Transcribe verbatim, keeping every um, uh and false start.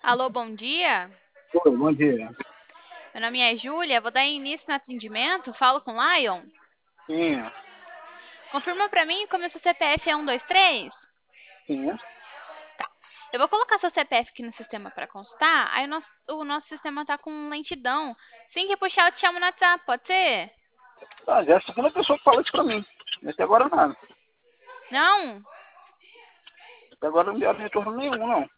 Alô, bom dia. Oi, bom dia. Meu nome é Júlia, vou dar início no atendimento. Falo com o Lion. Sim, Confirma pra mim como seu C P F é um dois três. sim. Eu vou colocar seu C P F aqui no sistema para constar. Aí o nosso, o nosso sistema tá com lentidão. Assim que puxar, eu te chamo no WhatsApp, pode ser? Ah, já é a segunda pessoa que fala isso pra mim. Até agora nada. Não? Até agora não deram retorno nenhum, não.